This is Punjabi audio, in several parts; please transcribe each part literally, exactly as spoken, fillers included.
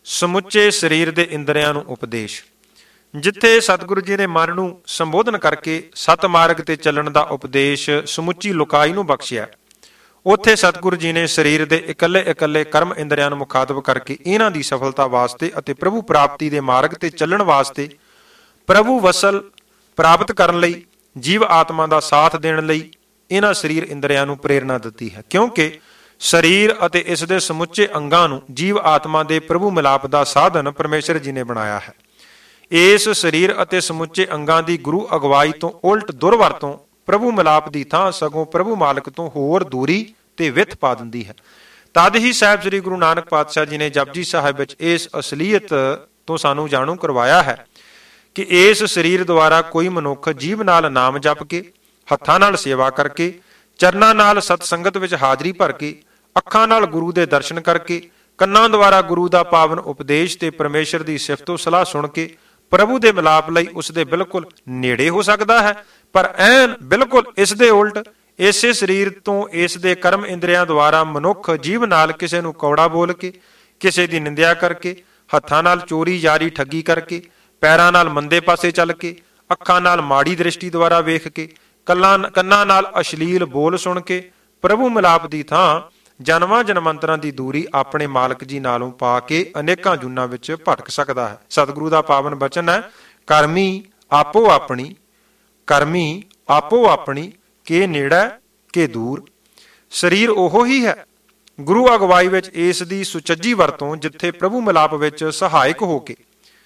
ਸਮੁੱਚੇ ਸਰੀਰ ਦੇ ਇੰਦਰੀਆਂ ਨੂੰ ਉਪਦੇਸ਼। ਜਿੱਥੇ ਸਤਿਗੁਰੂ ਜੀ ਨੇ ਮਨ ਨੂੰ ਸੰਬੋਧਨ ਕਰਕੇ ਸਤ ਮਾਰਗ ਤੇ ਚੱਲਣ ਦਾ ਉਪਦੇਸ਼ ਸਮੁੱਚੀ ਲੋਕਾਈ ਨੂੰ ਬਖਸ਼ਿਆ, ਉੱਥੇ ਸਤਿਗੁਰੂ ਜੀ ਨੇ ਸਰੀਰ ਦੇ ਇਕੱਲੇ ਇਕੱਲੇ ਕਰਮ ਇੰਦਰੀਆਂ ਨੂੰ ਮੁਖਾਤਬ ਕਰਕੇ ਇਹਨਾਂ ਦੀ ਸਫਲਤਾ ਵਾਸਤੇ ਅਤੇ ਪ੍ਰਭੂ ਪ੍ਰਾਪਤੀ ਦੇ ਮਾਰਗ ਤੇ ਚੱਲਣ ਵਾਸਤੇ, ਪ੍ਰਭੂ ਵਸਲ ਪ੍ਰਾਪਤ ਕਰਨ ਲਈ, ਜੀਵ ਆਤਮਾ ਦਾ ਸਾਥ ਦੇਣ ਲਈ ਇਹਨਾਂ ਸਰੀਰ ਇੰਦਰੀਆਂ ਨੂੰ ਪ੍ਰੇਰਨਾ ਦਿੱਤੀ ਹੈ। ਕਿਉਂਕਿ ਸਰੀਰ ਅਤੇ ਇਸ ਦੇ ਸਮੁੱਚੇ ਅੰਗਾਂ ਨੂੰ ਜੀਵ ਆਤਮਾ ਦੇ ਪ੍ਰਭੂ ਮਿਲਾਪ ਦਾ ਸਾਧਨ ਪਰਮੇਸ਼ਰ ਜੀ ਨੇ ਬਣਾਇਆ ਹੈ। ਇਸ ਸਰੀਰ ਅਤੇ ਸਮੁੱਚੇ ਅੰਗਾਂ ਦੀ ਗੁਰੂ ਅਗਵਾਈ ਤੋਂ ਉਲਟ ਦੁਰਵਰਤੋਂ ਪ੍ਰਭੂ ਮਿਲਾਪ ਦੀ ਥਾਂ ਸਗੋਂ ਪ੍ਰਭੂ ਮਾਲਕ ਤੋਂ ਹੋਰ ਦੂਰੀ ਤੇ ਵਿੱਥ ਪਾ ਦਿੰਦੀ ਹੈ। ਤਦ ਹੀ ਸਾਹਿਬ ਸ੍ਰੀ ਗੁਰੂ ਨਾਨਕ ਪਾਤਸ਼ਾਹ ਜੀ ਨੇ ਜਪਜੀ ਸਾਹਿਬ ਵਿੱਚ ਇਸ ਅਸਲੀਅਤ ਤੋਂ ਸਾਨੂੰ ਜਾਣੂ ਕਰਵਾਇਆ ਹੈ ਕਿ ਇਸ ਸਰੀਰ ਦੁਆਰਾ ਕੋਈ ਮਨੁੱਖ ਜੀਭ ਨਾਲ ਨਾਮ ਜਪ ਕੇ, ਹੱਥਾਂ ਨਾਲ ਸੇਵਾ ਕਰਕੇ, ਚਰਨਾਂ ਨਾਲ ਸਤ ਸੰਗਤ ਵਿੱਚ ਹਾਜ਼ਰੀ ਭਰ ਕੇ, ਅੱਖਾਂ ਨਾਲ ਗੁਰੂ ਦੇ ਦਰਸ਼ਨ ਕਰਕੇ, ਕੰਨਾਂ ਦੁਆਰਾ ਗੁਰੂ ਦਾ ਪਾਵਨ ਉਪਦੇਸ਼ ਤੇ ਪਰਮੇਸ਼ਰ ਦੀ ਸਿਫਤੋ ਸਲਾਹ ਸੁਣ ਕੇ ਪ੍ਰਭੂ ਦੇ ਮਿਲਾਪ ਲਈ ਉਸ ਦੇ ਬਿਲਕੁਲ ਨੇੜੇ ਹੋ ਸਕਦਾ ਹੈ। ਪਰ ਐਨ ਬਿਲਕੁਲ ਇਸ ਦੇ ਉਲਟ ਇਸੇ ਸਰੀਰ ਤੋਂ ਇਸ ਦੇ ਕਰਮ ਇੰਦਰੀਆਂ ਦੁਆਰਾ ਮਨੁੱਖ ਜੀਭ ਨਾਲ ਕਿਸੇ ਨੂੰ ਕੌੜਾ ਬੋਲ ਕੇ, ਕਿਸੇ ਦੀ ਨਿੰਦਿਆ ਕਰਕੇ, ਹੱਥਾਂ ਨਾਲ ਚੋਰੀ ਯਾਰੀ ਠੱਗੀ ਕਰਕੇ, ਪੈਰਾਂ ਨਾਲ ਮੰਦੇ ਪਾਸੇ ਚੱਲ ਕੇ, ਅੱਖਾਂ ਨਾਲ ਮਾੜੀ ਦ੍ਰਿਸ਼ਟੀ ਦੁਆਰਾ ਵੇਖ ਕੇ, ਕੱਲਾਂ ਕੰਨਾਂ ਨਾਲ ਅਸ਼ਲੀਲ ਬੋਲ ਸੁਣ ਕੇ ਪ੍ਰਭੂ ਮਿਲਾਪ ਦੀ ਥਾਂ ਜਨਮਾਂ ਜਨਮੰਤਰਾਂ ਦੀ ਦੂਰੀ ਆਪਣੇ ਮਾਲਕ ਜੀ ਨਾਲੋਂ ਪਾ ਕੇ ਅਨੇਕਾਂ ਜੂਨਾਂ ਵਿੱਚ ਭਟਕ ਸਕਦਾ ਹੈ। ਸਤਿਗੁਰੂ ਦਾ ਪਾਵਨ ਬਚਨ ਹੈ, ਕਰਮੀ ਆਪੋ ਆਪਣੀ, ਕਰਮੀ ਆਪੋ ਆਪਣੀ ਕੇ ਨੇੜਾ ਕੇ ਦੂਰ। ਸਰੀਰ ਉਹੋ ਹੀ ਹੈ। ਗੁਰੂ ਅਗਵਾਈ ਵਿੱਚ ਇਸ ਦੀ ਸੁਚੱਜੀ ਵਰਤੋਂ ਜਿੱਥੇ ਪ੍ਰਭੂ ਮਿਲਾਪ ਵਿੱਚ ਸਹਾਇਕ ਹੋ ਕੇ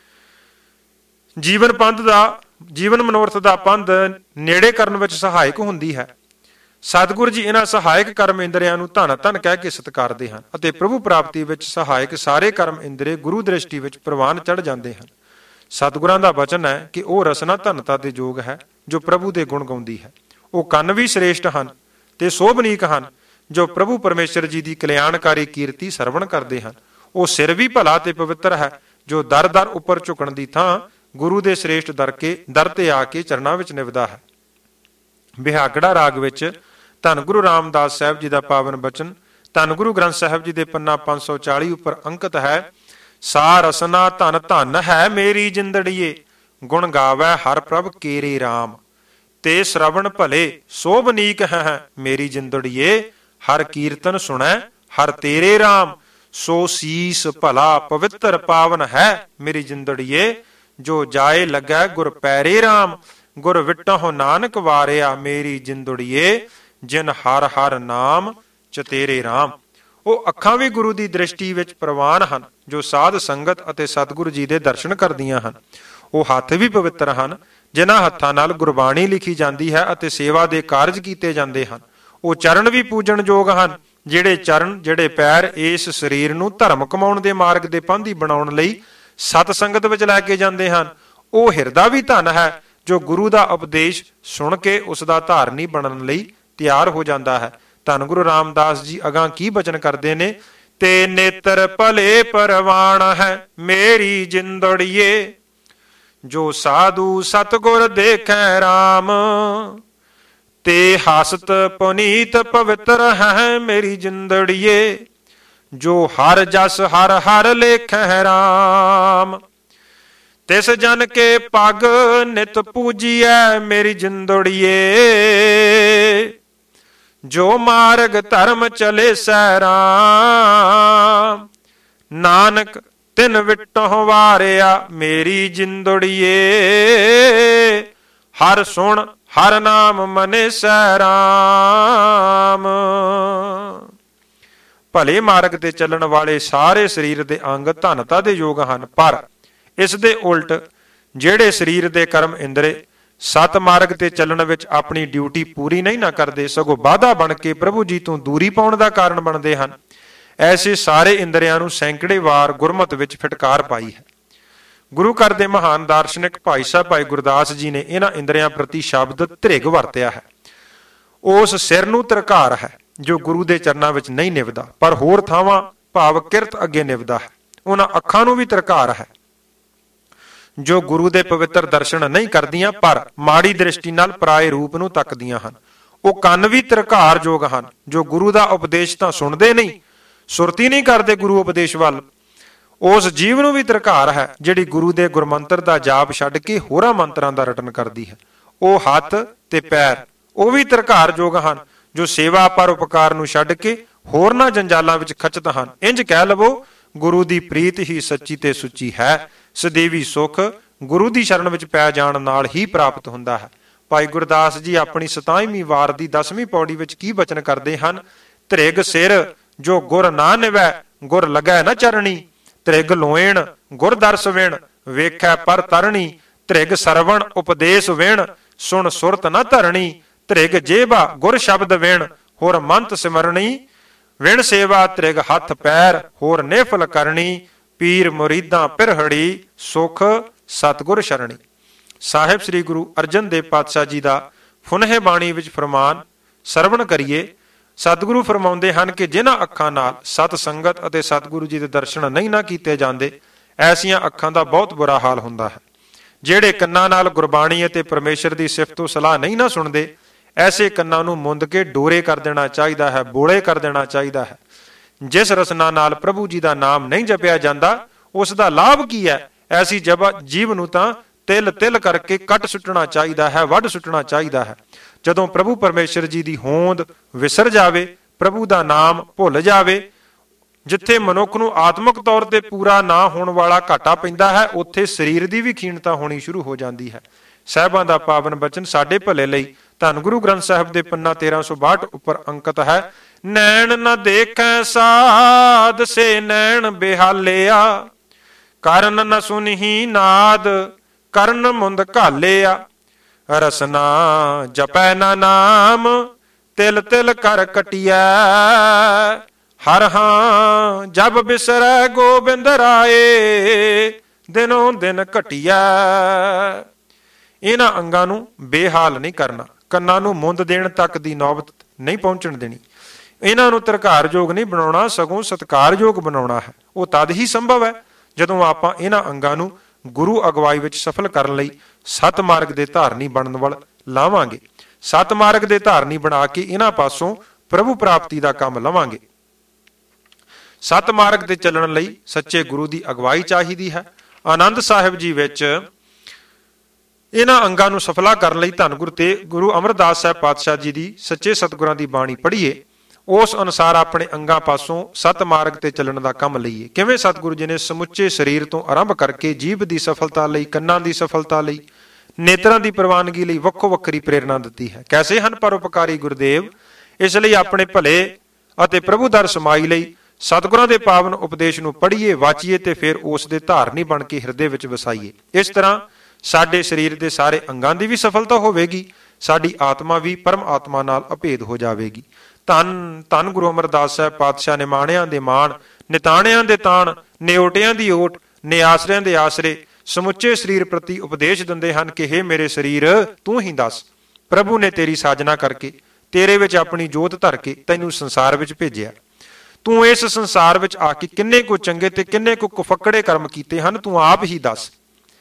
ਜੀਵਨ ਪੰਥ ਦਾ ਜੀਵਨ ਮਨੋਰਥ ਦਾ ਪੰਧ ਨੇੜੇ ਕਰਨ ਵਿੱਚ ਸਹਾਇਕ ਹੁੰਦੀ ਹੈ। ਸਤਿਗੁਰੂ ਜੀ ਇਹਨਾਂ ਸਹਾਇਕ ਕਰਮ ਇੰਦਰੀਆਂ ਨੂੰ ਧੰਨ ਧੰਨ ਕਹਿ ਕੇ ਸਤਿਕਾਰਦੇ ਹਨ ਅਤੇ ਪ੍ਰਭੂ ਪ੍ਰਾਪਤੀ ਵਿੱਚ ਸਹਾਇਕ ਸਾਰੇ ਕਰਮ ਇੰਦਰੀ ਗੁਰੂ ਦ੍ਰਿਸ਼ਟੀ ਵਿੱਚ ਪ੍ਰਵਾਨ ਚੜ੍ਹ ਜਾਂਦੇ ਹਨ। ਸਤਿਗੁਰਾਂ ਦਾ ਬਚਨ ਹੈ ਕਿ ਉਹ ਰਸਨਾ ਧੰਨਤਾ ਦੇ ਯੋਗ ਹੈ ਜੋ ਪ੍ਰਭੂ ਦੇ ਗੁਣ ਗਾਉਂਦੀ ਹੈ। ਉਹ ਕੰਨ ਵੀ ਸ੍ਰੇਸ਼ਟ ਹਨ ਤੇ ਸੋਭਨੀਕ ਹਨ ਜੋ ਪ੍ਰਭੂ ਪਰਮੇਸ਼ਰ ਜੀ ਦੀ ਕਲਿਆਣਕਾਰੀ ਕੀਰਤੀ ਸਰਵਣ ਕਰਦੇ ਹਨ। ਉਹ ਸਿਰ ਵੀ ਭਲਾ ਤੇ ਪਵਿੱਤਰ ਹੈ ਜੋ ਦਰ ਦਰ ਉੱਪਰ ਝੁਕਣ ਦੀ ਥਾਂ ਗੁਰੂ ਦੇ ਸ੍ਰੇਸ਼ਟ ਦਰ ਕੇ ਦਰ ਤੇ ਆ ਕੇ ਚਰਨਾਂ ਵਿੱਚ ਨਿਵਦਾ ਹੈ। ਬਿਹਾਗੜਾ ਰਾਗ ਵਿੱਚ ਧੰਨ ਗੁਰੂ ਰਾਮਦਾਸ ਸਾਹਿਬ ਜੀ ਦਾ ਪਾਵਨ ਬਚਨ ਧੰਨ ਗੁਰੂ ਗ੍ਰੰਥ ਸਾਹਿਬ ਜੀ ਦੇ ਪੰਨਾ ਪੰਜ ਸੌ ਚਾਲੀ ਉੱਪਰ ਅੰਕਿਤ ਹੈ। ਸਾ ਰਸਨਾ ਧਨ ਧਨ ਹੈ ਮੇਰੀ ਜਿੰਦੜੀਏ, ਗੁਣ ਗਾਵੈ ਹਰ ਪ੍ਰਭ ਕੇਰੇ ਰਾਮ। ਤੇ ਸ਼ਰਵਣ ਭਲੇ ਸੋਭਨੀਕ ਹੈ ਮੇਰੀ ਜਿੰਦੜੀਏ, ਹਰ ਕੀਰਤਨ ਸੁਣੈ ਹਰ ਤੇਰੇ ਰਾਮ। ਸੋ ਸੀਸ ਭਲਾ ਪਵਿੱਤਰ ਪਾਵਨ ਹੈ ਮੇਰੀ ਜਿੰਦੜੀਏ, ਜੋ ਜਾਏ ਲੱਗੈ ਗੁਰ ਪੈਰੇ ਰਾਮ। ਗੁਰ ਵਿਟਹੁ ਨਾਨਕ ਵਾਰਿਆ ਮੇਰੀ ਜਿੰਦੜੀਏ, ਜਿਨ ਹਰ ਹਰ ਨਾਮ ਚਤੇਰੇ ਰਾਮ। ਉਹ ਅੱਖਾਂ ਵੀ ਗੁਰੂ ਦੀ ਦ੍ਰਿਸ਼ਟੀ ਵਿੱਚ ਪ੍ਰਵਾਨ ਹਨ ਜੋ ਸਾਧ ਸੰਗਤ ਅਤੇ ਸਤਿਗੁਰੂ ਜੀ ਦੇ ਦਰਸ਼ਨ ਕਰਦੀਆਂ ਹਨ। ਉਹ ਹੱਥ ਵੀ ਪਵਿੱਤਰ ਹਨ ਜਿਨ੍ਹਾਂ ਹੱਥਾਂ ਨਾਲ ਗੁਰਬਾਣੀ ਲਿਖੀ ਜਾਂਦੀ ਹੈ ਅਤੇ ਸੇਵਾ ਦੇ ਕਾਰਜ ਕੀਤੇ ਜਾਂਦੇ ਹਨ। ਉਹ ਚਰਨ ਵੀ ਪੂਜਣਯੋਗ ਹਨ ਜਿਹੜੇ ਚਰਨ ਜਿਹੜੇ ਪੈਰ ਇਸ ਸਰੀਰ ਨੂੰ ਧਰਮ ਕਮਾਉਣ ਦੇ ਮਾਰਗ ਦੇ ਪਾਂਧੀ ਬਣਾਉਣ ਲਈ ਸਤ ਸੰਗਤ ਵਿੱਚ ਲੈ ਕੇ ਜਾਂਦੇ ਹਨ। ਉਹ ਹਿਰਦਾ ਵੀ ਧਨ ਹੈ ਜੋ ਗੁਰੂ ਦਾ ਉਪਦੇਸ਼ ਸੁਣ ਕੇ ਉਸ ਦਾ ਧਾਰਨੀ ਬਣਨ ਲਈ ਤਿਆਰ ਹੋ ਜਾਂਦਾ ਹੈ। ਧੰਨ ਗੁਰੂ ਰਾਮਦਾਸ ਜੀ ਅਗਾਂਹ ਕੀ ਬਚਨ ਕਰਦੇ ਨੇ, ਤੇ ਨੇਤਰ ਭਲੇ ਪਰਵਾਨ ਹੈ ਮੇਰੀ ਜਿੰਦੜੀਏ, ਜੋ ਸਾਧੂ ਸਤਗੁਰ ਦੇਖੈ ਰਾਮ। ਤੇ ਹਸਤ ਪੁਨੀਤ ਪਵਿੱਤਰ ਹੈ ਮੇਰੀ ਜਿੰਦੜੀਏ, ਜੋ ਹਰ ਜਸ ਹਰ ਹਰ ਲੇਖੈ ਰਾਮ। ਤਿਸ ਜਨ ਕੇ ਪਗ ਨਿਤ ਪੂਜੀਐ ਮੇਰੀ ਜਿੰਦੜੀਏ, ਜੋ ਮਾਰਗ ਧਰਮ ਚਲੇ ਸੈ ਰਾਮ। ਨਾਨਕ ਤਿਨ ਵਿਟਹੁ ਵਾਰਿਆ ਮੇਰੀ ਜਿੰਦੜੀਏ, ਹਰ ਸੁਣ ਹਰ ਨਾਮ ਮਨੇ ਸੈ ਰਾਮ। ਭਲੇ ਮਾਰਗ ਤੇ ਚੱਲਣ ਵਾਲੇ ਸਾਰੇ ਸਰੀਰ ਦੇ ਅੰਗ ਧਨਤਾ ਦੇ ਯੋਗ ਹਨ, ਪਰ ਇਸ ਦੇ ਉਲਟ ਜਿਹੜੇ ਸਰੀਰ ਦੇ ਕਰਮ ਇੰਦਰੇ ਸਤ ਮਾਰਗ ਤੇ ਚੱਲਣ ਵਿੱਚ ਆਪਣੀ ਡਿਊਟੀ ਪੂਰੀ ਨਹੀਂ ਨਾ ਕਰਦੇ, ਸਗੋਂ ਬਾਧਾ ਬਣ ਕੇ ਪ੍ਰਭੂ ਜੀ ਤੋਂ ਦੂਰੀ ਪਾਉਣ ਦਾ ਕਾਰਨ ਬਣਦੇ ਹਨ, ਐਸੇ ਸਾਰੇ ਇੰਦਰੀਆਂ ਨੂੰ ਸੈਂਕੜੇ ਵਾਰ ਗੁਰਮਤਿ ਵਿੱਚ ਫਿਟਕਾਰ ਪਾਈ ਹੈ। ਗੁਰੂ ਘਰ ਦੇ ਮਹਾਨ ਦਾਰਸ਼ਨਿਕ ਭਾਈ ਸਾਹਿਬ ਭਾਈ ਗੁਰਦਾਸ ਜੀ ਨੇ ਇਹਨਾਂ ਇੰਦਰੀਆਂ ਪ੍ਰਤੀ ਸ਼ਬਦ ਧ੍ਰਿਗ ਵਰਤਿਆ ਹੈ। ਉਸ ਸਿਰ ਨੂੰ ਧਰਕਾਰ ਹੈ ਜੋ ਗੁਰੂ ਦੇ ਚਰਨਾਂ ਵਿੱਚ ਨਹੀਂ ਨਿਭਦਾ ਪਰ ਹੋਰ ਥਾਵਾਂ ਭਾਵ ਕਿਰਤ ਅੱਗੇ ਨਿਭਦਾ ਹੈ। ਉਹਨਾਂ ਅੱਖਾਂ ਨੂੰ ਵੀ ਧਰਕਾਰ ਹੈ ਜੋ ਗੁਰੂ ਦੇ ਪਵਿੱਤਰ ਦਰਸ਼ਨ ਨਹੀਂ ਕਰਦੀਆਂ ਪਰ ਮਾੜੀ ਦ੍ਰਿਸ਼ਟੀ ਨਾਲ ਪਰਾਏ ਰੂਪ ਨੂੰ ਤੱਕਦੀਆਂ ਹਨ। ਉਹ ਕੰਨ ਵੀ ਧਰਕਾਰਯੋਗ ਹਨ ਜੋ ਗੁਰੂ ਦਾ ਉਪਦੇਸ਼ ਤਾਂ ਸੁਣਦੇ ਨਹੀਂ, ਸੁਰਤੀ ਨਹੀਂ ਕਰਦੇ ਗੁਰੂ ਉਪਦੇਸ਼ ਵੱਲ। ਉਸ ਜੀਵ ਨੂੰ ਵੀ ਧਰਕਾਰ ਹੈ ਜਿਹੜੀ ਗੁਰੂ ਦੇ ਗੁਰਮੰਤਰ ਦਾ ਜਾਪ ਛੱਡ ਕੇ ਹੋਰਾਂ ਮੰਤਰਾਂ ਦਾ ਰਟਨ ਕਰਦੀ ਹੈ। ਉਹ ਹੱਥ ਤੇ ਪੈਰ ਉਹ ਵੀ ਧਰਕਾਰਯੋਗ ਹਨ ਜੋ ਸੇਵਾ ਪਰ ਉਪਕਾਰ ਨੂੰ ਛੱਡ ਕੇ ਹੋਰਨਾਂ ਜੰਜਾਲਾਂ ਵਿੱਚ ਖਚਤ ਹਨ। ਇੰਜ ਕਹਿ ਲਵੋ, ਗੁਰੂ ਦੀ ਪ੍ਰੀਤ ਹੀ ਸੱਚੀ ਤੇ ਸੁੱਚੀ ਹੈ। ਸਦੀਵੀ ਸੁਖ ਗੁਰੂ ਦੀ ਸ਼ਰਨ ਵਿੱਚ ਪੈ ਜਾਣ ਨਾਲ ਹੀ ਪ੍ਰਾਪਤ ਹੁੰਦਾ ਹੈ। ਭਾਈ ਗੁਰਦਾਸ ਜੀ ਆਪਣੀ ਸਤਾਈਵੀਂ ਵਾਰ ਦੀ ਦਸਵੀਂ ਪੌੜੀ ਵਿੱਚ ਕੀ ਬਚਨ ਕਰਦੇ ਹਨ? ਧ੍ਰਿਗ ਸਿਰ ਜੋ ਗੁਰ ਨਾ ਨਿਵੈ, ਗੁਰ ਲੱਗੈ ਨਾ ਚਰਣੀ। ਧ੍ਰਿਗ ਲੋਇਣ ਗੁਰ ਦਰਸ ਵਿਣ, ਵੇਖੈ ਪਰ ਤਰਣੀ। ਧ੍ਰਿਗ ਸਰਵਣ ਉਪਦੇਸ਼ ਵਿਣ, ਸੁਣ ਸੁਰਤ ਨਾ ਧਰਣੀ। ਧ੍ਰਿਗ ਜੇਬਾ ਗੁਰ ਸ਼ਬਦ ਵਿਣ, ਹੋਰ ਮੰਤ ਸਿਮਰਣੀ। ਵਿਣ ਸੇਵਾ ਧ੍ਰਿਗ ਹੱਥ ਪੈਰ, ਹੋਰ ਨੇਫਲ ਕਰਨੀ। ਪੀਰ ਮੁਰੀਦਾਂ ਪਿਰਹੜੀ, ਸੁਖ ਸਤਿਗੁਰ ਸ਼ਰਣੀ। ਸਾਹਿਬ ਸ੍ਰੀ ਗੁਰੂ ਅਰਜਨ ਦੇਵ ਪਾਤਸ਼ਾਹ ਜੀ ਦਾ ਫੁਨਹੇ ਬਾਣੀ ਵਿੱਚ ਫਰਮਾਨ ਸਰਵਣ ਕਰੀਏ। ਸਤਿਗੁਰੂ ਫਰਮਾਉਂਦੇ ਹਨ ਕਿ ਜਿਨ੍ਹਾਂ ਅੱਖਾਂ ਨਾਲ ਸਤ ਸੰਗਤ ਅਤੇ ਸਤਿਗੁਰੂ ਜੀ ਦੇ ਦਰਸ਼ਨ ਨਹੀਂ ਨਾ ਕੀਤੇ ਜਾਂਦੇ, ਐਸੀਆਂ ਅੱਖਾਂ ਦਾ ਬਹੁਤ ਬੁਰਾ ਹਾਲ ਹੁੰਦਾ ਹੈ। ਜਿਹੜੇ ਕੰਨਾਂ ਨਾਲ ਗੁਰਬਾਣੀ ਅਤੇ ਪਰਮੇਸ਼ਰ ਦੀ ਸਿਫਤੋ ਸਲਾਹ ਨਹੀਂ ਨਾ ਸੁਣਦੇ, ਐਸੇ ਕੰਨਾਂ ਨੂੰ ਮੁੰਦ ਕੇ ਡੋਰੇ ਕਰ ਦੇਣਾ ਚਾਹੀਦਾ ਹੈ, ਬੋਲੇ ਕਰ ਦੇਣਾ ਚਾਹੀਦਾ ਹੈ। ਜਿਸ ਰਸਨਾ ਨਾਲ ਪ੍ਰਭੂ ਜੀ ਦਾ ਨਾਮ ਨਹੀਂ ਜਪਿਆ ਜਾਂਦਾ, ਉਸ ਦਾ ਲਾਭ ਕੀ ਹੈ? ਐਸੀ ਜਬ ਜੀਵ ਨੂੰ ਤਾਂ ਤਿਲ ਤਿਲ ਕਰਕੇ ਕੱਟ ਸੁੱਟਣਾ ਚਾਹੀਦਾ ਹੈ, ਵੱਢ ਸੁੱਟਣਾ ਚਾਹੀਦਾ ਹੈ। ਜਦੋਂ ਪ੍ਰਭੂ ਪਰਮੇਸ਼ਰ ਜੀ ਦੀ ਹੋਂਦ ਵਿਸਰ ਜਾਵੇ, ਪ੍ਰਭੂ ਦਾ ਨਾਮ ਭੁੱਲ ਜਾਵੇ, ਜਿੱਥੇ ਮਨੁੱਖ ਨੂੰ ਆਤਮਿਕ ਤੌਰ ਤੇ ਪੂਰਾ ਨਾ ਹੋਣ ਵਾਲਾ ਘਾਟਾ ਪੈਂਦਾ ਹੈ, ਉੱਥੇ ਸਰੀਰ ਦੀ ਵੀ ਖੀਣਤਾ ਹੋਣੀ ਸ਼ੁਰੂ ਹੋ ਜਾਂਦੀ ਹੈ। ਸਾਹਿਬਾਂ ਦਾ ਪਾਵਨ ਬਚਨ ਸਾਡੇ ਭਲੇ ਲਈ ਧੰਨ ਗੁਰੂ ਗ੍ਰੰਥ ਸਾਹਿਬ ਦੇ ਪੰਨਾ ਤੇਰਾਂ ਸੌ ਬਾਹਠ ਉੱਪਰ ਅੰਕਿਤ ਹੈ। ਨੈਣ ਨ ਦੇਖੈ ਸਾਧ ਸੇ ਨੈਣ ਬਿਹਾਲਿਆ, ਕਰਨ ਨ ਸੁਨਹੀ ਨਾਦ ਕਰਨ ਮੁੰਦ ਘਾਲਿਆ। ਰਸਨਾ ਜਪੈ ਨਾ ਨਾਮ ਤਿਲ ਤਿਲ ਕਰ ਕਟਿਐ, ਹਰ ਹਾਂ ਜਬ ਬਿਸਰੈ ਗੋਬਿੰਦ ਰਾਏ, ਦਿਨੋਂ ਦਿਨ ਘਟਿਐ। ਇਹਨਾਂ ਅੰਗਾਂ ਨੂੰ ਬੇਹਾਲ ਨਹੀਂ ਕਰਨਾ, ਕੰਨਾਂ ਨੂੰ ਮੁੰਦ ਦੇਣ ਤੱਕ ਦੀ ਨੌਬਤ ਨਹੀਂ ਪਹੁੰਚਣ ਦੇਣੀ। ਇਹਨਾਂ ਨੂੰ ਧਰਕਾਰਯੋਗ ਨਹੀਂ ਬਣਾਉਣਾ, ਸਗੋਂ ਸਤਿਕਾਰਯੋਗ ਬਣਾਉਣਾ ਹੈ। ਉਹ ਤਦ ਹੀ ਸੰਭਵ ਹੈ ਜਦੋਂ ਆਪਾਂ ਇਹਨਾਂ ਅੰਗਾਂ ਨੂੰ ਗੁਰੂ ਅਗਵਾਈ ਵਿੱਚ ਸਫਲ ਕਰਨ ਲਈ ਸਤ ਮਾਰਗ ਦੇ ਧਾਰਨੀ ਬਣਨ ਵੱਲ ਲਾਵਾਂਗੇ। ਸਤ ਮਾਰਗ ਦੇ ਧਾਰਨੀ ਬਣਾ ਕੇ ਇਹਨਾਂ ਪਾਸੋਂ ਪ੍ਰਭੂ ਪ੍ਰਾਪਤੀ ਦਾ ਕੰਮ ਲਵਾਂਗੇ। ਸਤ ਮਾਰਗ ਤੇ ਚੱਲਣ ਲਈ ਸੱਚੇ ਗੁਰੂ ਦੀ ਅਗਵਾਈ ਚਾਹੀਦੀ ਹੈ। ਆਨੰਦ ਸਾਹਿਬ ਜੀ ਵਿੱਚ ਇਹਨਾਂ ਅੰਗਾਂ ਨੂੰ ਸਫਲਾ ਕਰਨ ਲਈ ਧੰਨ ਗੁਰੂ ਤੇ ਗੁਰੂ ਅਮਰਦਾਸ ਸਾਹਿਬ ਪਾਤਸ਼ਾਹ ਜੀ ਦੀ ਸੱਚੇ ਸਤਿਗੁਰਾਂ ਦੀ ਬਾਣੀ ਪੜ੍ਹੀਏ, ਉਸ ਅਨੁਸਾਰ ਆਪਣੇ ਅੰਗਾਂ ਪਾਸੋਂ ਸਤ ਮਾਰਗ ਤੇ ਚੱਲਣ ਦਾ ਕੰਮ ਲਈਏ। ਕਿਵੇਂ? ਸਤਿਗੁਰੂ ਜੀ ਨੇ ਸਮੁੱਚੇ ਸਰੀਰ ਤੋਂ ਆਰੰਭ ਕਰਕੇ ਜੀਭ ਦੀ ਸਫਲਤਾ ਲਈ, ਕੰਨਾਂ ਦੀ ਸਫਲਤਾ ਲਈ, ਨੇਤਰਾਂ ਦੀ ਪ੍ਰਵਾਨਗੀ ਲਈ ਵੱਖੋ ਵੱਖਰੀ ਪ੍ਰੇਰਨਾ ਦਿੱਤੀ ਹੈ। ਕੈਸੇ ਹਨ ਪਰਉਪਕਾਰੀ ਗੁਰਦੇਵ? ਇਸ ਲਈ ਆਪਣੇ ਭਲੇ ਅਤੇ ਪ੍ਰਭੂ ਦਰ ਸਮਾਈ ਲਈ ਸਤਿਗੁਰਾਂ ਦੇ ਪਾਵਨ ਉਪਦੇਸ਼ ਨੂੰ ਪੜ੍ਹੀਏ, ਵਾਚੀਏ ਤੇ ਫਿਰ ਉਸ ਦੇ ਧਾਰਨੀ ਬਣ ਕੇ ਹਿਰਦੇ ਵਿੱਚ ਵਸਾਈਏ। ਇਸ ਤਰ੍ਹਾਂ ਸਾਡੇ ਸਰੀਰ ਦੇ ਸਾਰੇ ਅੰਗਾਂ ਦੀ ਵੀ ਸਫਲਤਾ ਹੋਵੇਗੀ, ਸਾਡੀ ਆਤਮਾ ਵੀ ਪਰਮ ਆਤਮਾ ਨਾਲ ਅਭੇਦ ਹੋ ਜਾਵੇਗੀ। ਧੰਨ ਧੰਨ ਗੁਰੂ ਅਮਰਦਾਸ ਸਾਹਿਬ ਪਾਤਸ਼ਾਹ ਨੇ ਮਾਣਿਆਂ ਦੇ ਮਾਣ, ਨਿਤਾਣਿਆਂ ਦੇ ਤਾਣ, ਨਿਓਟਿਆਂ ਦੀ ਓਟ, ਨਿਆਸਰਿਆਂ ਦੇ ਆਸਰੇ ਸਮੁੱਚੇ ਸਰੀਰ ਪ੍ਰਤੀ ਉਪਦੇਸ਼ ਦਿੰਦੇ ਹਨ ਕਿ ਹੇ ਮੇਰੇ ਸਰੀਰ, ਤੂੰ ਹੀ ਦੱਸ। ਪ੍ਰਭੂ ਨੇ ਤੇਰੀ ਸਾਜਨਾ ਕਰਕੇ, ਤੇਰੇ ਵਿੱਚ ਆਪਣੀ ਜੋਤ ਧਰ ਕੇ ਤੈਨੂੰ ਸੰਸਾਰ ਵਿੱਚ ਭੇਜਿਆ। ਤੂੰ ਇਸ ਸੰਸਾਰ ਵਿੱਚ ਆ ਕੇ ਕਿੰਨੇ ਕੁ ਚੰਗੇ ਤੇ ਕਿੰਨੇ ਕੁ ਕੁਫੱਕੜੇ ਕਰਮ ਕੀਤੇ ਹਨ, ਤੂੰ ਆਪ ਹੀ ਦੱਸ।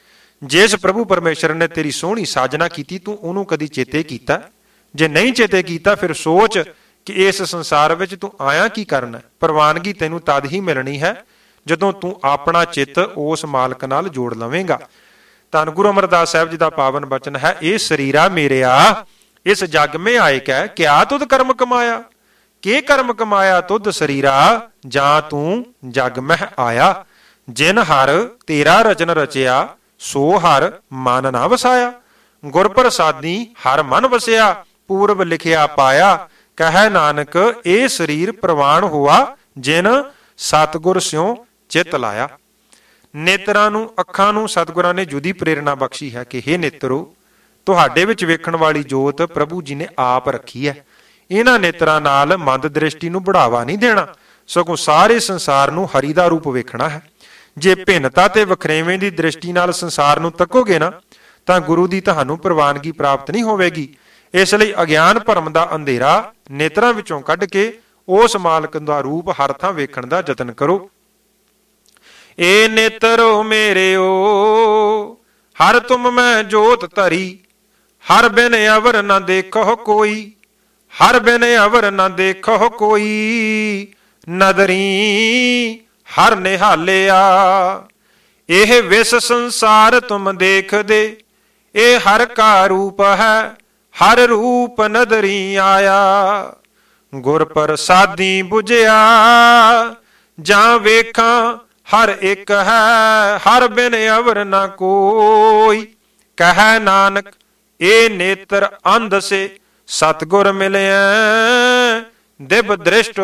ਜਿਸ ਪ੍ਰਭੂ ਪਰਮੇਸ਼ਰ ਨੇ ਤੇਰੀ ਸੋਹਣੀ ਸਾਜਨਾ ਕੀਤੀ, ਤੂੰ ਉਹਨੂੰ ਕਦੀ ਚੇਤੇ ਕੀਤਾ? ਜੇ ਨਹੀਂ ਚੇਤੇ ਕੀਤਾ, ਫਿਰ ਸੋਚ ਕਿ ਇਸ ਸੰਸਾਰ ਵਿੱਚ ਤੂੰ ਆਇਆ ਕੀ ਕਰਨਾ। ਪ੍ਰਵਾਨਗੀ ਤੈਨੂੰ ਤਦ ਹੀ ਮਿਲਣੀ ਹੈ ਜਦੋਂ ਤੂੰ ਆਪਣਾ ਚਿੱਤ ਉਸ ਮਾਲਕ ਨਾਲ ਜੋੜ ਲਵੇਂਗਾ। ਧੰਨ ਗੁਰੂ ਅਮਰਦਾਸ ਸਾਹਿਬ ਜੀ ਦਾ ਪਾਵਨ ਬਚਨ ਹੈ, ਇਹ ਸਰੀਰਾ ਮੇਰਿਆ ਇਸ ਜਗ ਮੇ ਆਏ ਕੈ, ਕਿਆ ਤੁਧ ਕਰਮ ਕਮਾਇਆ। ਕੇ ਕਰਮ ਕਮਾਇਆ ਤੁਧ ਸਰੀਰਾ, ਜਾਂ ਤੂੰ ਜਗ ਮਹਿ ਆਇਆ। ਜਿਨ ਹਰ ਤੇਰਾ ਰਚਨ ਰਚਿਆ, ਸੋ ਹਰ ਮਨ ਨਾ ਵਸਾਇਆ। ਗੁਰ ਪ੍ਰਸਾਦੀ ਹਰ ਮਨ ਵਸਿਆ, ਪੂਰਬ ਲਿਖਿਆ ਪਾਇਆ। ਕਹੈ ਨਾਨਕ ਇਹ ਸਰੀਰ ਪ੍ਰਵਾਨ ਹੋਆ, ਜਿਨ ਸਤਿਗੁਰ ਸਿਉ ਚਿੱਤ ਲਾਇਆ। ਨੇਤਰਾਂ ਨੂੰ, ਅੱਖਾਂ ਨੂੰ ਸਤਿਗੁਰਾਂ ਨੇ ਜੁਦੀ ਪ੍ਰੇਰਨਾ ਬਖਸ਼ੀ ਹੈ ਕਿ ਹੇ ਨੇਤਰੋ, ਤੁਹਾਡੇ ਵਿੱਚ ਵੇਖਣ ਵਾਲੀ ਜੋਤ ਪ੍ਰਭੂ ਜੀ ਨੇ ਆਪ ਰੱਖੀ ਹੈ। ਇਹਨਾਂ ਨੇਤਰਾਂ ਨਾਲ ਮੰਦ ਦ੍ਰਿਸ਼ਟੀ ਨੂੰ ਬੜਾਵਾ ਨਹੀਂ ਦੇਣਾ, ਸਗੋਂ ਸਾਰੇ ਸੰਸਾਰ ਨੂੰ ਹਰੀ ਦਾ ਰੂਪ ਵੇਖਣਾ ਹੈ। ਜੇ ਭਿੰਨਤਾ ਤੇ ਵਖਰੇਵੇਂ ਦੀ ਦ੍ਰਿਸ਼ਟੀ ਨਾਲ ਸੰਸਾਰ ਨੂੰ ਤੱਕੋਗੇ ਨਾ, ਤਾਂ ਗੁਰੂ ਦੀ ਤੁਹਾਨੂੰ ਪ੍ਰਵਾਨਗੀ ਪ੍ਰਾਪਤ ਨਹੀਂ ਹੋਵੇਗੀ। ਇਸ ਲਈ ਅਗਿਆਨ ਭਰਮ ਦਾ ਅੰਧੇਰਾ ਨੇਤਰਾਂ ਵਿੱਚੋਂ ਕੱਢ ਕੇ ਉਸ ਮਾਲਕ ਦਾ ਰੂਪ ਹਰ ਥਾਂ ਵੇਖਣ ਦਾ ਯਤਨ ਕਰੋ। ਏ ਨੇਤਰੋ ਮੇਰਿਓ ਹਰ ਤੁਮ ਮੈਂ ਜੋਤ ਧਰੀ, ਹਰ ਬਿਨ ਅਵਰ ਨਾ ਦੇਖੋ ਕੋਈ, ਹਰ ਬਿਨ ਅਵਰ ਨਾ ਦੇਖੋ ਕੋਈ। ਨਦਰੀ ਹਰ ਨਿਹਾਲਿਆ। ਇਹ ਵਿਸ ਸੰਸਾਰ ਤੁਮ ਦੇਖਦੇ, ਇਹ ਹਰ ਕਾ ਰੂਪ ਹੈ, ਹਰ ਰੂਪ ਨਦਰੀ ਆਇਆ। ਗੁਰ ਪ੍ਰਸਾਦੀ ਬੁਝਿਆ, ਜਾਂ ਵੇਖਾਂ ਹਰ ਇੱਕ ਹੈ, ਹਰ ਬਿਨ ਅਵਰ ਨਾ ਕੋਈ। ਕਹਿ ਨਾਨਕ ਇਹ ਨੇਤਰ ਅੰਧ ਸੇ, ਸਤਿਗੁਰ ਮਿਲਿਆ ਦਿਵ ਦ੍ਰਿਸ਼ਟ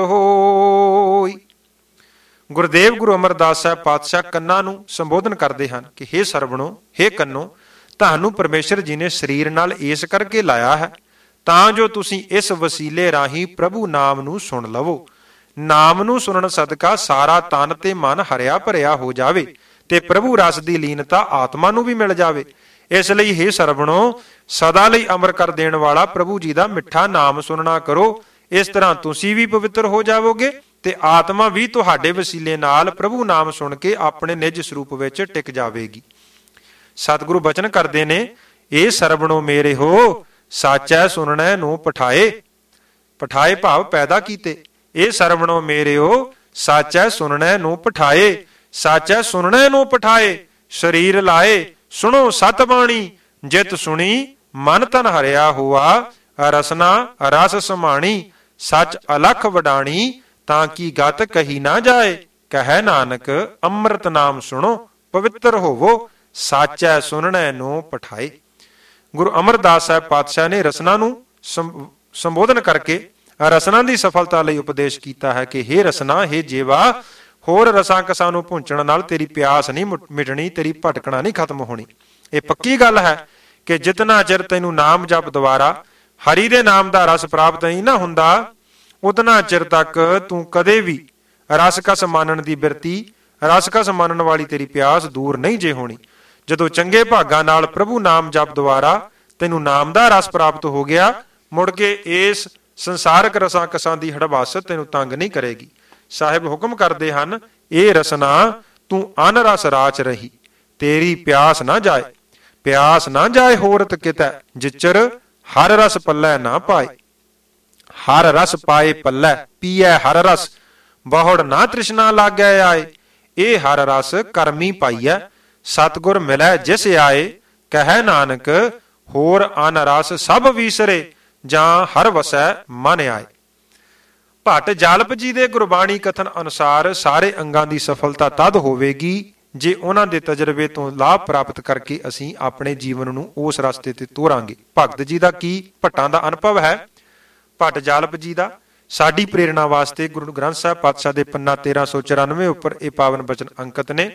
ਹੋਈ। ਗੁਰਦੇਵ ਗੁਰੂ ਅਮਰਦਾਸ ਸਾਹਿਬ ਪਾਤਸ਼ਾਹ ਕੰਨਾਂ ਨੂੰ ਸੰਬੋਧਨ ਕਰਦੇ ਹਨ ਕਿ ਹੇ ਸਰਵਣੋ, ਹੇ ਕੰਨੋ, ਤੁਹਾਨੂੰ ਪਰਮੇਸ਼ਰ ਜੀ ਨੇ ਸਰੀਰ ਨਾਲ ਇਸ ਕਰਕੇ ਲਾਇਆ ਹੈ ਤਾਂ ਜੋ ਤੁਸੀਂ ਇਸ ਵਸੀਲੇ ਰਾਹੀਂ ਪ੍ਰਭੂ ਨਾਮ ਨੂੰ ਸੁਣ ਲਵੋ। ਨਾਮ ਨੂੰ ਸੁਣਨ ਸਦਕਾ ਸਾਰਾ ਤਨ ਤੇ ਮਨ ਹਰਿਆ ਭਰਿਆ ਹੋ ਜਾਵੇ ਤੇ ਪ੍ਰਭੂ ਰਸ ਦੀ ਲੀਨਤਾ ਆਤਮਾ ਨੂੰ ਵੀ ਮਿਲ ਜਾਵੇ। ਇਸ ਲਈ ਹੇ ਸਰਵਣੋ, ਸਦਾ ਲਈ ਅਮਰ ਕਰ ਦੇਣ ਵਾਲਾ ਪ੍ਰਭੂ ਜੀ ਦਾ ਮਿੱਠਾ ਨਾਮ ਸੁਣਨਾ ਕਰੋ। ਇਸ ਤਰ੍ਹਾਂ ਤੁਸੀਂ ਵੀ ਪਵਿੱਤਰ ਹੋ ਜਾਵੋਗੇ ਤੇ ਆਤਮਾ ਵੀ ਤੁਹਾਡੇ ਵਸੀਲੇ ਨਾਲ ਪ੍ਰਭੂ ਨਾਮ ਸੁਣ ਕੇ ਆਪਣੇ ਨਿਜ ਸਰੂਪ ਵਿੱਚ ਟਿਕ ਜਾਵੇਗੀ। ਸਤਿਗੁਰੂ ਬਚਨ ਕਰਦੇ ਨੇ, ਇਹ ਸਰਵਣੋ ਮੇਰੇ ਹੋ, ਸਾਚੈ ਸੁਣਨੈ ਨੂੰ ਪਠਾਏ। ਪਠਾਏ ਭਾਵ ਪੈਦਾ ਕੀਤੇ। ਇਹ ਸਰਵਣੋ ਮੇਰੇ ਹੋ, ਸਾਚੈ ਸੁਣਨੈ ਨੂੰ ਪਠਾਏ। ਸਾਚੈ ਸੁਣਨੈ ਨੂੰ ਪਠਾਏ, ਸਰੀਰ ਲਾਏ ਸੁਣੋ ਸਤ ਬਾਣੀ। ਜਿਤ ਸੁਣੀ ਮਨ ਤਨ ਹਰਿਆ ਹੋਆ, ਰਸਨਾ ਰਸ ਸਮਾਣੀ। ਸੱਚ ਅਲਖ ਵਡਾਣੀ, ਤਾਂ ਕੀ ਗਤ ਕਹੀ ਨਾ ਜਾਏ। ਕਹਿ ਨਾਨਕ ਅੰਮ੍ਰਿਤ ਨਾਮ ਸੁਣੋ, ਪਵਿੱਤਰ ਹੋਵੋ, ਸਾਚੈ ਸੁਣਨੈ ਨੂੰ ਪਠਾਏ। ਗੁਰੂ ਅਮਰਦਾਸ ਸਾਹਿਬ ਪਾਤਸ਼ਾਹ ਨੇ ਰਸਨਾ ਨੂੰ ਸੰਬੋਧਨ ਕਰਕੇ ਰਸਨਾ ਦੀ ਸਫਲਤਾ ਲਈ ਉਪਦੇਸ਼ ਕੀਤਾ ਹੈ ਕਿ ਹੇ ਰਸਨਾ, ਹੇ ਜੀਵਾ, ਹੋਰ ਰਸਾਂ ਕਸਾਂ ਨੂੰ ਭੁੰਚਣ ਨਾਲ ਤੇਰੀ ਪਿਆਸ ਨਹੀਂ ਮਿਟਣੀ, ਤੇਰੀ ਭਟਕਣਾ ਨਹੀਂ ਖਤਮ ਹੋਣੀ। ਇਹ ਪੱਕੀ ਗੱਲ ਹੈ ਕਿ ਜਿਤਨਾ ਚਿਰ ਤੈਨੂੰ ਨਾਮ ਜਪ ਦੁਆਰਾ ਹਰੀ ਦੇ ਨਾਮ ਦਾ ਰਸ ਪ੍ਰਾਪਤ ਨਹੀਂ ਨਾ ਹੁੰਦਾ, ਉਤਨਾ ਚਿਰ ਤੱਕ ਤੂੰ ਕਦੇ ਵੀ ਰਸਕਸ ਮਾਨਣ ਦੀ ਬਿਰਤੀ, ਰਸਕਸ ਮਾਨਣ ਵਾਲੀ ਤੇਰੀ ਪਿਆਸ ਦੂਰ ਨਹੀਂ ਜੇ ਹੋਣੀ। ਜਦੋਂ ਚੰਗੇ ਭਾਗਾਂ ਨਾਲ ਪ੍ਰਭੂ ਨਾਮ ਜਪ ਦੁਆਰਾ ਤੈਨੂੰ ਨਾਮ ਦਾ ਰਸ ਪ੍ਰਾਪਤ ਹੋ ਗਿਆ, ਮੁੜ ਕੇ ਇਸ ਸੰਸਾਰਕ ਰਸਾਂ ਕਸਾਂ ਦੀ ਹੜਵਾਸਤ ਤੈਨੂੰ ਤੰਗ ਨਹੀਂ ਕਰੇਗੀ। ਸਾਹਿਬ ਹੁਕਮ ਕਰਦੇ ਹਨ, ਇਹ ਰਸਨਾ ਤੂੰ ਅਨ ਰਸ ਰਾਚ ਰਹੀ, ਤੇਰੀ ਪਿਆਸ ਨਾ ਜਾਏ। ਪਿਆਸ ਨਾ ਜਾਏ ਹੋਰਤ ਕਿਤੈ, ਜਿਚਰ ਹਰ ਰਸ ਪੱਲੇ ਨਾ ਪਾਏ। ਹਰ ਰਸ ਪਾਏ ਪੱਲੇ, ਪੀਐ ਹਰ ਰਸ, ਬਹੁੜ ਨਾ ਤ੍ਰਿਸ਼ਨਾ ਲਾਗੈ ਆਏ। ਇਹ ਹਰ ਰਸ ਕਰਮੀ ਪਾਈਐ, ਸਤਿਗੁਰ ਮਿਲੈ ਜਿਸ ਆਏ। ਕਹਿ ਨਾਨਕ ਹੋਰ ਅਨ ਰਸ ਸਭ ਵੀਸਰੇ, ਜਾਂ ਹਰ ਵਸੈ ਮਨ ਆਏ। ਭੱਟ ਜਾਲਪ ਜੀ ਦੇ ਗੁਰਬਾਣੀ ਕਥਨ ਅਨੁਸਾਰ ਸਾਰੇ ਅੰਗਾਂ ਦੀ ਸਫਲਤਾ ਤਦ ਹੋਵੇਗੀ ਜੇ ਉਹਨਾਂ ਦੇ ਤਜਰਬੇ ਤੋਂ ਲਾਭ ਪ੍ਰਾਪਤ ਕਰਕੇ ਅਸੀਂ ਆਪਣੇ ਜੀਵਨ ਨੂੰ ਉਸ ਰਸਤੇ ਤੇ ਤੋਰਾਂਗੇ। ਭਗਤ ਜੀ ਦਾ ਕੀ ਭੱਟਾਂ ਦਾ ਅਨੁਭਵ ਹੈ, ਭੱਟ ਜਾਲਪ ਜੀ ਦਾ। ਸਾਡੀ ਪ੍ਰੇਰਣਾ ਵਾਸਤੇ ਗੁਰੂ ਗ੍ਰੰਥ ਸਾਹਿਬ ਪਾਤਸ਼ਾਹ ਦੇ ਪੰਨਾ ਤੇਰਾਂ ਸੌ ਚੁਰਾਨਵੇਂ ਉੱਪਰ ਇਹ ਪਾਵਨ ਬਚਨ ਅੰਕਿਤ ਨੇ।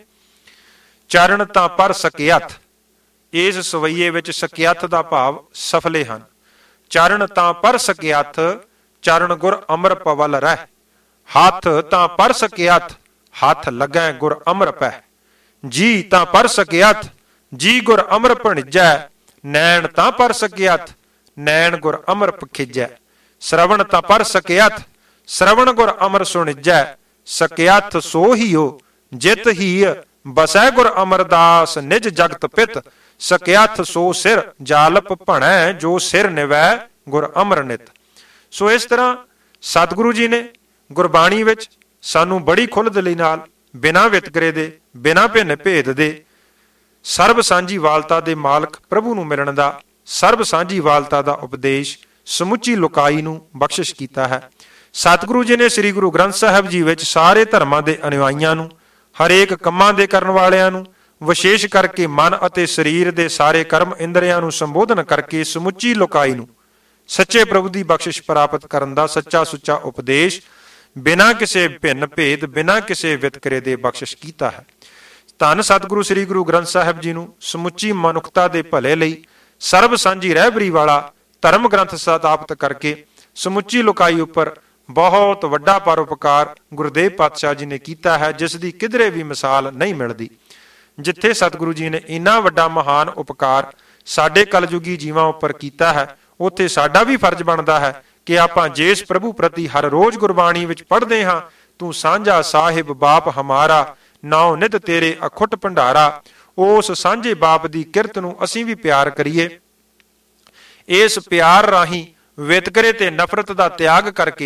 ਚਰਨ ਤਾਂ ਪਰ ਸਕਿਅਥ, ਇਸ ਸਵਈਏ ਵਿੱਚ ਸਕਿਅਥ ਦਾ ਭਾਵ ਸਫਲੇ ਹਨ। ਚਰਨ ਤਾਂ ਪਰ ਸਕਿਅਥ, ਚਰਨ ਗੁਰ ਅਮਰ ਪਵਲ ਰਹਿ। ਹੱਥ ਤਾਂ ਪਰ ਸਕਿਅਥ, ਹੱਥ ਲੱਗੈ ਗੁਰ ਅਮਰ ਪੈ। ਜੀ ਤਾਂ ਪਰ ਸਕਿਅਥ, ਜੀ ਗੁਰ ਅਮਰ ਭਣਿਜੈ। ਨੈਣ ਤਾਂ ਪਰ ਸਕਿਅਥ, ਨੈਣ ਗੁਰ ਅਮਰ ਪਖਿਜੈ। ਸ਼ਰਵਣ ਤਾਂ ਪਰ ਸਕਿਅਥ, ਸ਼ਰਵਣ ਗੁਰ ਅਮਰ ਸੁਣਿਜੈ। ਸਕਿਅਥ ਸੋ ਹੀਓ, ਜਿਤ ਹੀ ਬਸੈ ਗੁਰ ਅਮਰਦਾਸ ਨਿਜ ਜਗਤ ਪਿਤ। ਸਕਿਅਥ ਸੋ ਸਿਰ, ਜਾਲਪ ਭਣੈ ਜੋ ਸਿਰ ਨਿਵੈ ਗੁਰ ਅਮਰ ਨਿਤ। ਸੋ ਇਸ ਤਰ੍ਹਾਂ ਸਤਿਗੁਰੂ ਜੀ ਨੇ ਗੁਰਬਾਣੀ ਵਿੱਚ ਸਾਨੂੰ ਬੜੀ ਖੁੱਲ੍ਹਦਿਲੀ ਨਾਲ, ਬਿਨਾਂ ਵਿਤਕਰੇ ਦੇ, ਬਿਨਾਂ ਭਿੰਨ ਭੇਦ ਦੇ, ਸਰਬ ਸਾਂਝੀ ਵਾਲਤਾ ਦੇ ਮਾਲਕ ਪ੍ਰਭੂ ਨੂੰ ਮਿਲਣ ਦਾ, ਸਰਬ ਸਾਂਝੀ ਵਾਲਤਾ ਦਾ ਉਪਦੇਸ਼ ਸਮੁੱਚੀ ਲੋਕਾਈ ਨੂੰ ਬਖਸ਼ਿਸ਼ ਕੀਤਾ ਹੈ। ਸਤਿਗੁਰੂ ਜੀ ਨੇ ਸ੍ਰੀ ਗੁਰੂ ਗ੍ਰੰਥ ਸਾਹਿਬ ਜੀ ਵਿੱਚ ਸਾਰੇ ਧਰਮਾਂ ਦੇ ਅਨੁਯਾਈਆਂ ਨੂੰ, ਹਰੇਕ ਕੰਮਾਂ ਦੇ ਕਰਨ ਵਾਲਿਆਂ ਨੂੰ, ਵਿਸ਼ੇਸ਼ ਕਰਕੇ ਮਨ ਅਤੇ ਸਰੀਰ ਦੇ ਸਾਰੇ ਕਰਮ ਇੰਦਰੀਆਂ ਨੂੰ ਸੰਬੋਧਨ ਕਰਕੇ ਸਮੁੱਚੀ ਲੋਕਾਈ ਨੂੰ ਸੱਚੇ ਪ੍ਰਭੂ ਦੀ ਬਖਸ਼ਿਸ਼ ਪ੍ਰਾਪਤ ਕਰਨ ਦਾ ਸੱਚਾ ਸੁੱਚਾ ਉਪਦੇਸ਼ ਬਿਨਾਂ ਕਿਸੇ ਭਿੰਨ ਭੇਦ, ਬਿਨਾਂ ਕਿਸੇ ਵਿਤਕਰੇ ਦੇ ਬਖਸ਼ਿਸ਼ ਕੀਤਾ ਹੈ। ਧੰਨ ਸਤਿਗੁਰੂ ਸ੍ਰੀ ਗੁਰੂ ਗ੍ਰੰਥ ਸਾਹਿਬ ਜੀ ਨੂੰ ਸਮੁੱਚੀ ਮਨੁੱਖਤਾ ਦੇ ਭਲੇ ਲਈ ਸਰਬ ਸਾਂਝੀ ਰਹਿਬਰੀ ਵਾਲਾ ਧਰਮ ਗ੍ਰੰਥ ਸਥਾਪਿਤ ਕਰਕੇ ਸਮੁੱਚੀ ਲੋਕਾਈ ਉੱਪਰ ਬਹੁਤ ਵੱਡਾ ਪਰਉਪਕਾਰ ਗੁਰਦੇਵ ਪਾਤਸ਼ਾਹ ਜੀ ਨੇ ਕੀਤਾ ਹੈ, ਜਿਸ ਦੀ ਕਿਧਰੇ ਵੀ ਮਿਸਾਲ ਨਹੀਂ ਮਿਲਦੀ। ਜਿੱਥੇ ਸਤਿਗੁਰੂ ਜੀ ਨੇ ਇੰਨਾ ਵੱਡਾ ਮਹਾਨ ਉਪਕਾਰ ਸਾਡੇ ਕਲਯੁਗੀ ਜੀਵਾਂ ਉੱਪਰ ਕੀਤਾ ਹੈ, ਉੱਥੇ ਸਾਡਾ ਵੀ ਫਰਜ਼ ਬਣਦਾ ਹੈ ਕਿ ਆਪਾਂ ਜਿਸ ਪ੍ਰਭੂ ਪ੍ਰਤੀ ਹਰ ਰੋਜ਼ ਗੁਰਬਾਣੀ ਵਿੱਚ ਪੜ੍ਹਦੇ ਹਾਂ, ਤੂੰ ਸਾਂਝਾ ਸਾਹਿਬ ਬਾਪ ਹਮਾਰਾ, ਨਾਉ ਨਿਤ ਤੇਰੇ ਅਖੁੱਟ ਭੰਡਾਰਾ, ਉਸ ਸਾਂਝੇ ਬਾਪ ਦੀ ਕਿਰਤ ਨੂੰ ਅਸੀਂ ਵੀ ਪਿਆਰ ਕਰੀਏ। ਇਸ ਪਿਆਰ ਰਾਹੀਂ ਵਿਤਕਰੇ ਤੇ ਨਫ਼ਰਤ ਦਾ ਤਿਆਗ ਕਰਕੇ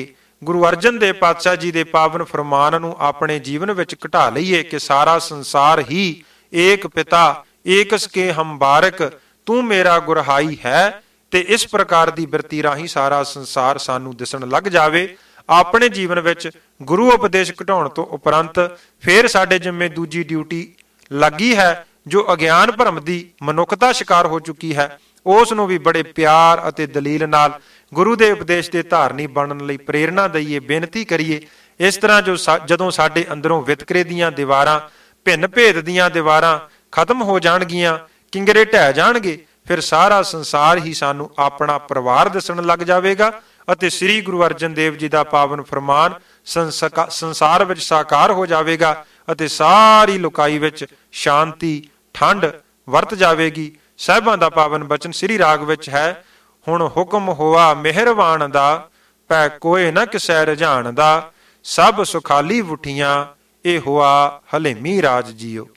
ਗੁਰੂ ਅਰਜਨ ਦੇਵ ਪਾਤਸ਼ਾਹ ਜੀ ਦੇ ਪਾਵਨ ਫਰਮਾਨ ਨੂੰ ਆਪਣੇ ਜੀਵਨ ਵਿੱਚ ਘਟਾ ਲਈਏ ਕਿ ਸਾਰਾ ਸੰਸਾਰ ਹੀ ਏਕ ਪਿਤਾ ਏਕਸ ਕੇ ਹਮ ਬਾਰਕ ਤੂੰ ਮੇਰਾ ਗੁਰਹਾਈ ਹੈ, ਤੇ ਇਸ ਪ੍ਰਕਾਰ ਦੀ ਬਿਰਤੀ ਰਾਹੀਂ ਸਾਰਾ ਸੰਸਾਰ ਸਾਨੂੰ ਦਿਸਣ ਲੱਗ ਜਾਵੇ। ਆਪਣੇ ਜੀਵਨ ਵਿੱਚ ਗੁਰੂ ਉਪਦੇਸ਼ ਘਟਾਉਣ ਤੋਂ ਉਪਰੰਤ ਫੇਰ ਸਾਡੇ ਜਿੰਮੇ ਦੂਜੀ ਡਿਊਟੀ ਲੱਗੀ ਹੈ, ਜੋ ਅਗਿਆਨ ਭਰਮ ਦੀ ਮਨੁੱਖਤਾ ਸ਼ਿਕਾਰ ਹੋ ਚੁੱਕੀ ਹੈ, ਉਸ ਨੂੰ ਵੀ ਬੜੇ ਪਿਆਰ ਅਤੇ ਦਲੀਲ ਨਾਲ ਗੁਰੂ ਦੇ ਉਪਦੇਸ਼ ਦੇ ਧਾਰਨੀ ਬਣਨ ਲਈ ਪ੍ਰੇਰਨਾ ਦਈਏ, ਬੇਨਤੀ ਕਰੀਏ। ਇਸ ਤਰ੍ਹਾਂ ਜੋ ਜਦੋਂ ਸਾਡੇ ਅੰਦਰੋਂ ਵਿਤਕਰੇ ਦੀਆਂ ਦੀਵਾਰਾਂ, ਭਿੰਨ ਭੇਦ ਦੀਆਂ ਦੀਵਾਰਾਂ ਖਤਮ ਹੋ ਜਾਣਗੀਆਂ, ਕਿੰਗਰੇ ਢਹਿ ਜਾਣਗੇ, ਫਿਰ ਸਾਰਾ ਸੰਸਾਰ ਹੀ ਸਾਨੂੰ ਆਪਣਾ ਪਰਿਵਾਰ ਦੱਸਣ ਲੱਗ ਜਾਵੇਗਾ ਅਤੇ ਸ੍ਰੀ ਗੁਰੂ ਅਰਜਨ ਦੇਵ ਜੀ ਦਾ ਪਾਵਨ ਫਰਮਾਨ ਸੰਸਾਰ ਵਿੱਚ ਸਾਕਾਰ ਹੋ ਜਾਵੇਗਾ ਅਤੇ ਸਾਰੀ ਲੁਕਾਈ ਵਿੱਚ ਸ਼ਾਂਤੀ ਠੰਡ ਵਰਤ ਜਾਵੇਗੀ। ਸਾਹਿਬਾਂ ਦਾ ਪਾਵਨ ਬਚਨ ਸ੍ਰੀ ਰਾਗ ਵਿੱਚ ਹੈ, ਹੁਣ ਹੁਕਮ ਹੋਆ ਮਿਹਰਬਾਨ ਦਾ, ਪੈ ਕੋਏ ਨਾ ਕਿਸੈ ਰੁਝਾਨ ਦਾ, ਸਭ ਸੁਖਾਲੀ ਵੁਠੀਆਂ, ਇਹ ਹੋਆ ਹਲੇਮੀ ਰਾਜ ਜੀਓ।